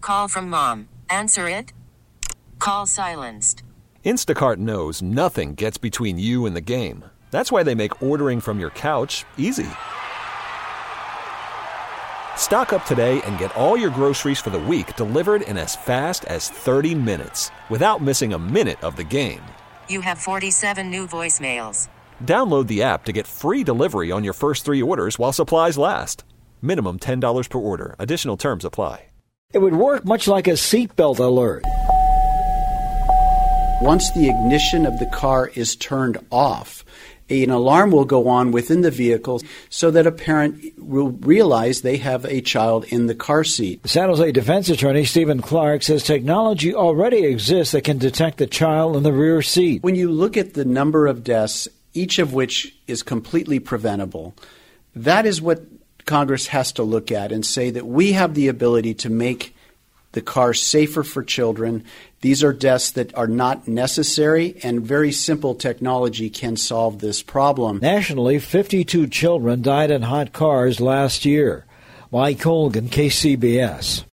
call from mom. Answer it. Call silenced. Instacart knows nothing gets between you and the game. That's why they make ordering from your couch easy. Stock up today and get all your groceries for the week delivered in as fast as 30 minutes without missing a minute of the game. You have 47 new voicemails. Download the app to get free delivery on your first 3 orders while supplies last. Minimum $10 per order. Additional terms apply. It would work much like a seatbelt alert. Once the ignition of the car is turned off, an alarm will go on within the vehicle so that a parent will realize they have a child in the car seat. San Jose defense attorney Stephen Clark says technology already exists that can detect the child in the rear seat. When you look at the number of deaths, each of which is completely preventable, that is what Congress has to look at and say that we have the ability to make the car safer for children. These are deaths that are not necessary, and very simple technology can solve this problem. Nationally, 52 children died in hot cars last year. Mike Colgan, KCBS.